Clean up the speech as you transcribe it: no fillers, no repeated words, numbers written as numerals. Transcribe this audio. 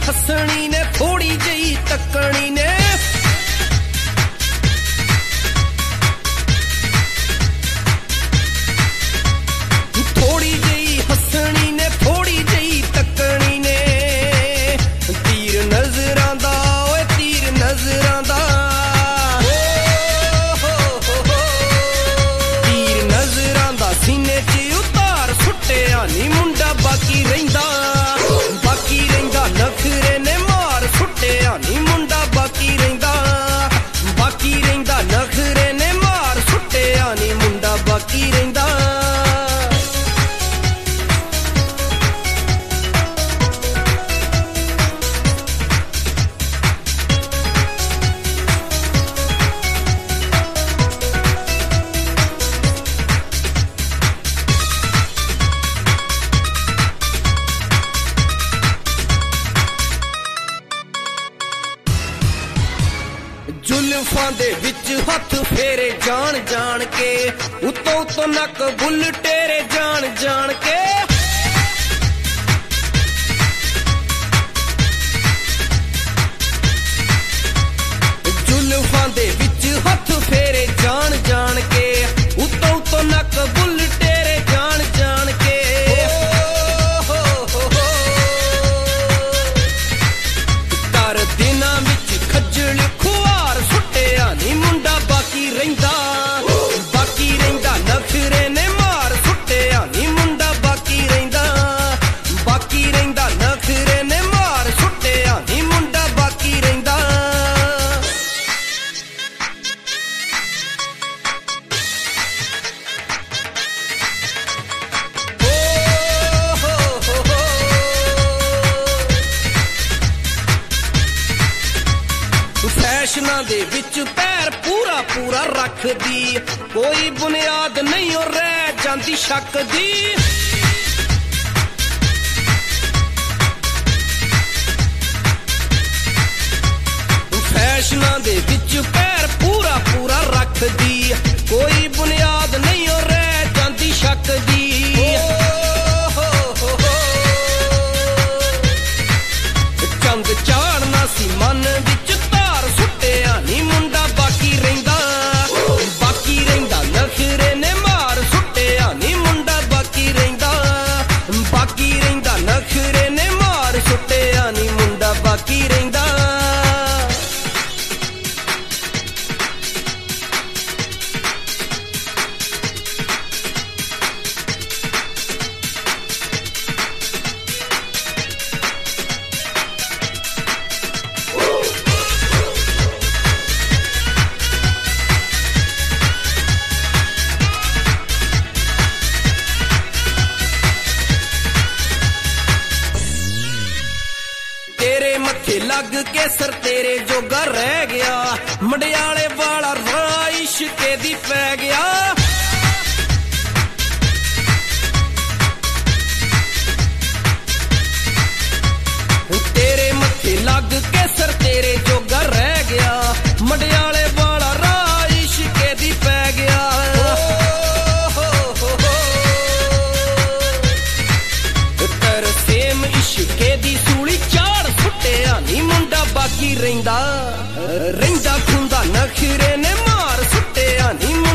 ਹੱਸਣੀ ਨੇ ਥੋੜੀ ਜਿਹੀ ਤੱਕਣੀ ਨੇ ਥੋੜੀ ਜਿਹੀ ਹੱਸਣੀ ਨੇ ਥੋੜੀ ਜਿਹੀ ਤੱਕਣੀ ਨੇ ਤੀਰ ਨਜ਼ਰਾਂ ਦਾ ਓਏ ਤੀਰ ਨਜ਼ਰਾਂ ਦਾ ਤੀਰ ਨਜ਼ਰਾਂ ਦਾ ਸੀਨੇ 'ਚ ਉਤਾਰ ਸੁੱਟਿਆ ਨੀ ਮੁੰਡਾ ਬਾਕੀ ਰਹਿੰਦਾ ਨਖਰੇ ਨੇ ਮਾਰ ਸੁੱਟਿਆ ਨੀ ਮੁੰਡਾ ਬਾਕੀ ਰਹਿੰਦਾ ਨਖਰੇ ਨੇ ਮਾਰ ਸੁੱਟਿਆ ਨੀ ਮੁੰਡਾ ਬਾਕੀ ਰਹਿੰਦਾ ਜ਼ੁਲਫਾਂ ਦੇ ਵਿੱਚ ਹੱਥ ਫੇਰੇ ਜਾਣ ਜਾਣ ਕੇ ਉੱਤੋਂ ਉੱਤੋਂ ਨੱਕ ਬੁੱਲ ਟੇਰੇ ਜਾਣ ਜਾਣ ਕੇ ਜ਼ੁਲਫਾਂ ਦੇ ਵਿੱਚ ਹੱਥ ਫੇਰੇ ਜਾਣ ਜਾਣ ਕੇ ਉੱਤੋਂ ਉੱਤੋਂ ਨੱਕ ਬੁੱਲ ਟੇਰੇ ਜਾਣ ਜਾਣ ਕੇ ਕਰ ਦਿਨਾਂ ਵਿੱਚ ਖੱਜਲ ਨੀ ਮੁੰਡਾ ਬਾਕੀ ਰਹਿੰਦਾ ਨਖਰੇ ਨੇ ਮਾਰ ਸੁੱਟਿਆ ਨੀ ਮੁੰਡਾ ਬਾਕੀ ਰਹਿੰਦਾ ਨਖਰੇ ਨੇ ਮਾਰ ਸੁੱਟਿਆ ਨੀ ਮੁੰਡਾ ਬਾਕੀ ਰਹਿੰਦਾ ਫੈਸ਼ਨਾਂ ਦੇ ਵਿੱਚ ਪੈਰ ਪੂਰਾ ਰੱਖਦੀ ਕੋਈ ਬੁਨਿਆਦ ਨਹੀਂ ਉਹ ਰਹਿ ਜਾਂਦੀ ਸ਼ੱਕ ਦੀ ਫੈਸ਼ਨਾਂ ਦੇ ਵਿੱਚ ਪੈਰ ਪੂਰਾ ਰੱਖਦੀ ਕੋਈ ਬੁਨਿਆਦ ਨਹੀਂ ਉਹ ਰਹਿ ਜਾਂਦੀ ਸ਼ੱਕ ਦੀ ਚੰਦ ਚਾੜਨਾ ਸੀ ਮਨ ਵਿੱਚ ਧਾਰ ਸੁੱਟਿਆ ਨੀ ਮੁੰਡਾ ਬਾਕੀ ਰਹਿੰਦਾ ਨਖਰੇ ਨੇ ਮਾਰ ਸੁੱਟਿਆ ਨੀ ਮੁੰਡਾ ਬਾਕੀ ਰਹਿੰਦਾ ਨਖਰੇ ਨੇ ਮਾਰ ਸੁੱਟਿਆ ਨੀ ਮੁੰਡਾ ਬਾਕੀ ਰਹਿੰਦਾ ਤੇਰੇ ਮੱਥੇ ਲੱਗ ਕੇ ਸਰ ਤੇਰੇ ਜੋਗਾ ਰਹਿ ਗਿਆ ਮੰਡਿਆਲੇ ਵਾਲਾ ਰਾਹ ਇਸ਼ਕੇ ਦੀ ਪੈ ਗਿਆ ਤੇਰੇ ਮੱਥੇ ਲੱਗ ਕੇ ਸਰ ਤੇਰੇ ਜੋਗਾ ਰਹਿ ਗਿਆ ਮੰਡਿਆਲੇ ਵਾਲਾ ਰਾਹ ਇਸ਼ਕੇ ਦੀ ਪੈ ਗਿਆ ਤਰਸੇਮ ਇਸ਼ਕੇ ਦੀ ਸੂਲੀ ਸੁੱਟਿਆ ਨੀ ਮੁੰਡਾ ਬਾਕੀ ਰਹਿੰਦਾ ਖੁੰਦਾ ਨਖਰੇ ਨੇ ਮਾਰ ਸੁੱਟਿਆ ਨੀ